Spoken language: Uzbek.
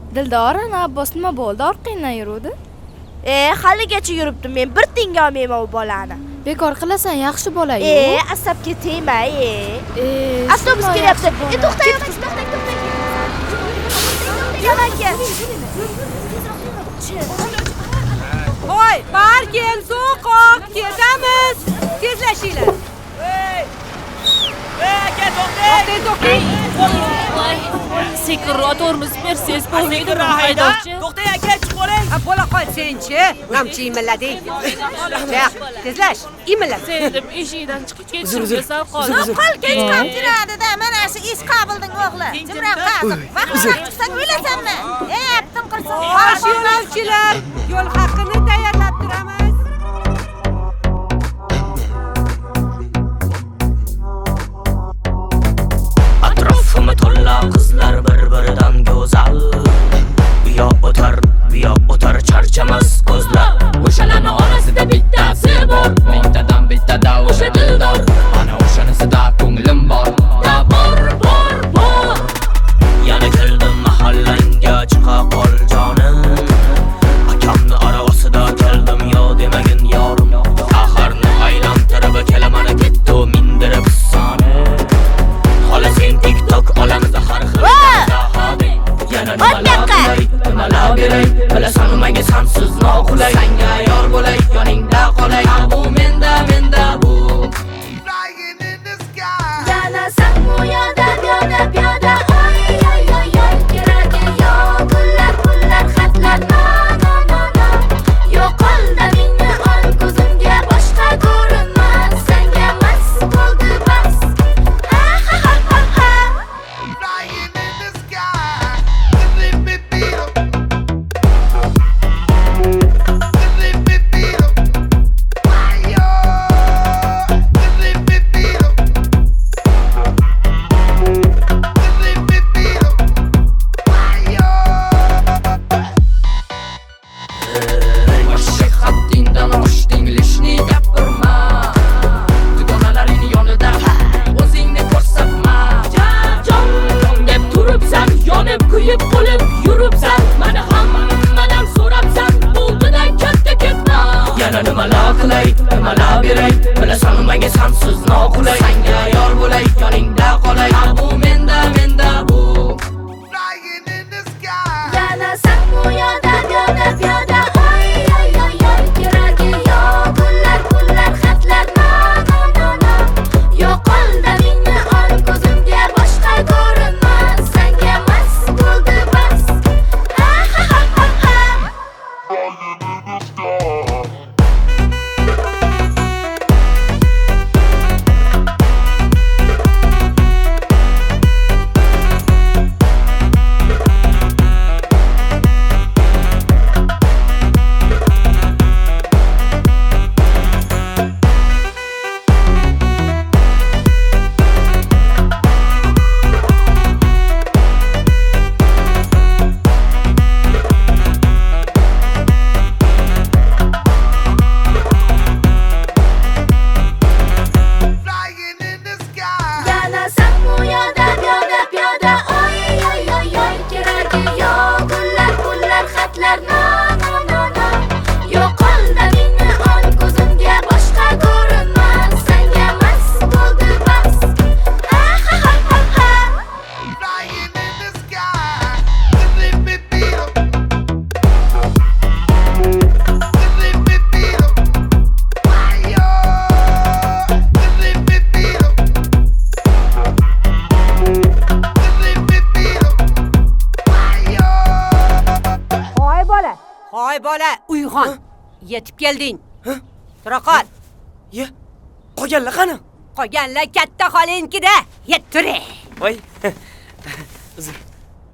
Dildor, ana Abbos nima bo'ldi? Orqangdan yuruvdi. Haligacha yuribdim men. Bir tinga olmayman u bolani. Bekor qilasan, yaxshi bola-yu. Asabga tegma, Avtobus kelyapti. To'xtang, to'xtang. Yavaga. Voy, bar kel, so'qoq, ketamiz. Tezlashinglar. Aka, to'xtang. Sekuratorimiz Mercedes bo'lmaydi, haydovchi. To'xtang aka, chiqib oling. Bo'la qol senchi. Namchi imillading. Tezlash, imillab. Sen deb eshikdan chiqib ketishimga sal qoldi. Qol kech qamtiradi-da, mana shu ish qabilding o'g'li. Jimroq qazib. Vaqtlar chiqsak o'ylasanmi? Aptim qirsin. Xo'sh, yo'lovchilar, yo'l haqini tayyorlab turamiz. Atrofimda to'la qizlar bir-biridan go'zal. Bu yoq o'tar charchamas ko'zlar. O'shalarning orasida bittasi bor, mingtadan bittada o'sha dildor. Ana o'shanisida ko'nglim bor. Bor. Yana keldim mahallangga chiqa qol jonim. Akamni aravasida keldim yo demagin yorim. Axarni aylantirib kelaman ketdi mindirib soni. Xola sen TikTok olamizda har xil hodi. Yana nimalar beray, bilasan menga sensiz noqulay. Senga yor bo'lay, yoningda qolay. Bu menda bu. Yana sen bu yoda piyoda. Oy, keragi yo'q. Pullar, xatlar, no. Yo'qoldi meni ol ko'zimga boshqa ko'rinmas. Senga mas bo'ldi bas. Nimalar beray, bilasan menga sensiz noqulay. Senga yor bo'lay, yoningda qolay. Bu menda bu. Yana sen bu yoda piyoda. Oy, keragi yo'q. Pullar, xatlar, no. Yo'qoldi meni ol ko'zimga boshqa ko'rinmas. Senga mas bo'ldi bas. Bola, uyg'on. Yetib kelding. Tura qol. Qolganlar qani? Qolganlar katta xolinkida. Yet turing. Voy. Uzr.